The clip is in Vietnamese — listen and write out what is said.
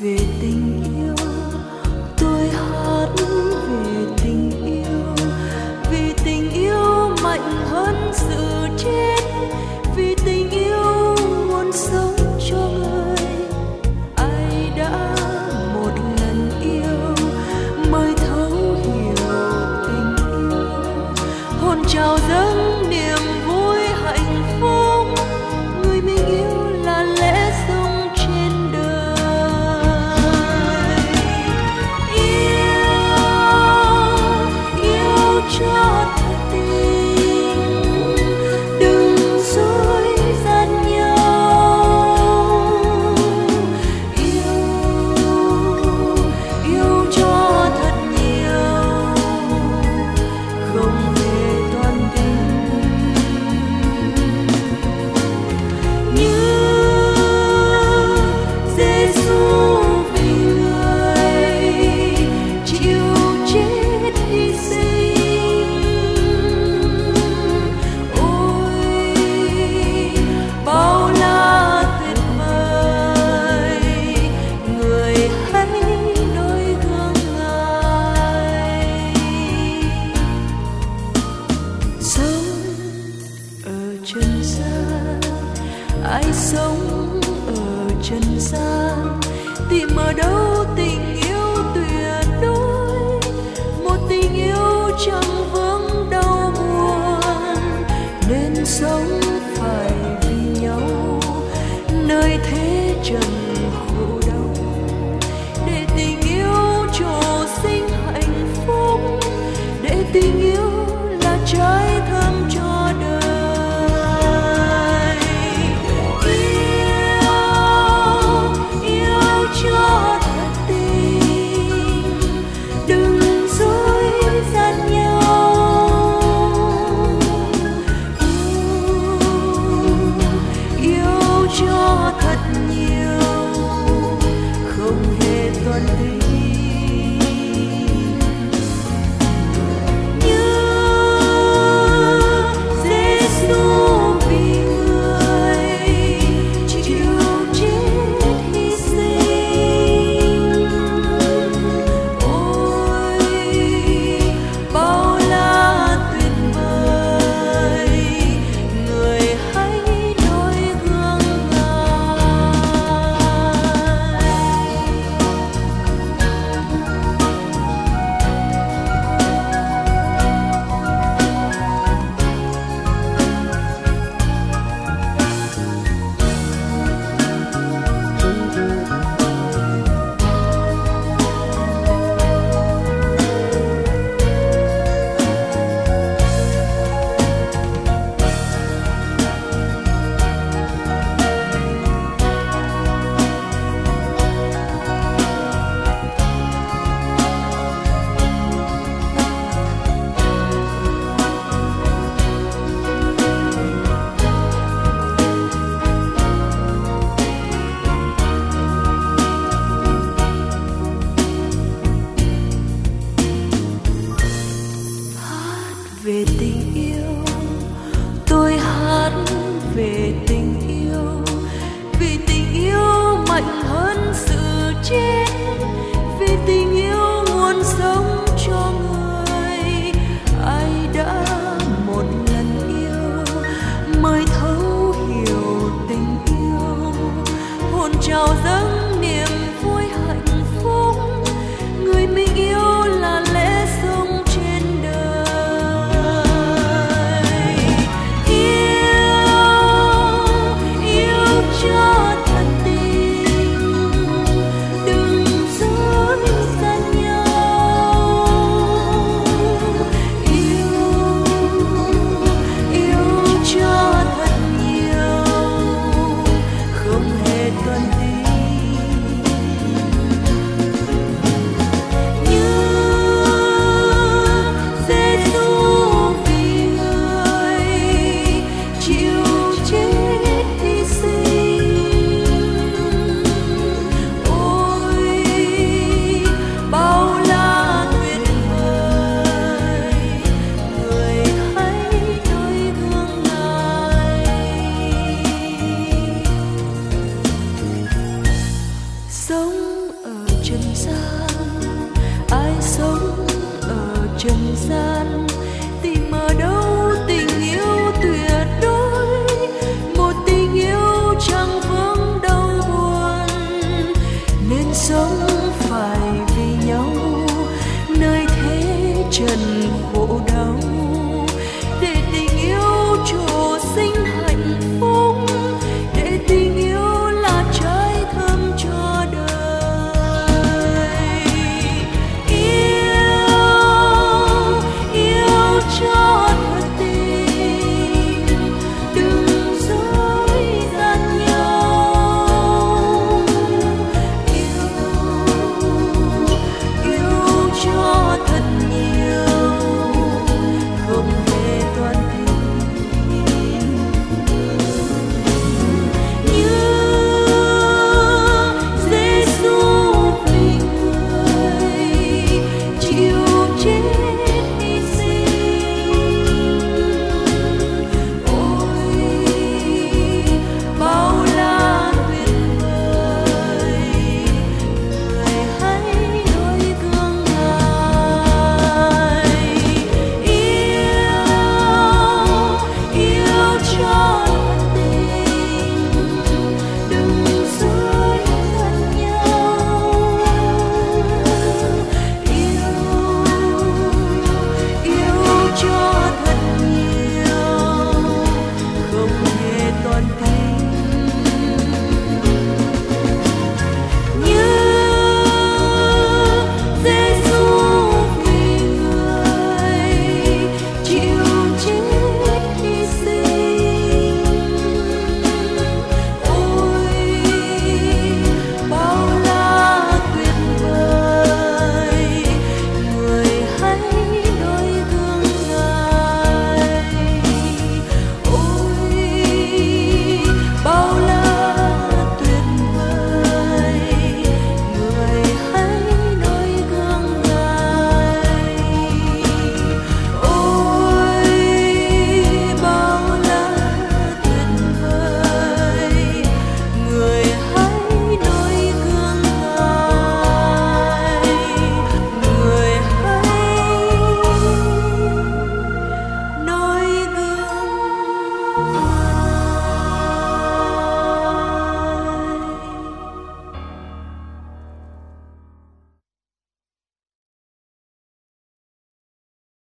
về tình yêu, tôi hát về tình yêu, vì tình yêu mạnh hơn sự chết, vì tình yêu muốn sống cho người. Ai đã một lần yêu mới thấu hiểu tình yêu, hôn trào dâng niềm vui hạnh phúc, người mình yêu là lẽ sống trên đời. Yêu cho thật tình, đừng dối gian nhau. Yêu cho thật nhiều, không hề toan tính. Như Giêsu vì người chịu chết hy sinh. Ôi bao la tuyệt vời, người hãy noi gương Ngài. Sống ở trần gian, ai sống ở trần gian, tìm ở đâu tình yêu tuyệt đối, một tình yêu chẳng vướng đau buồn, nên sống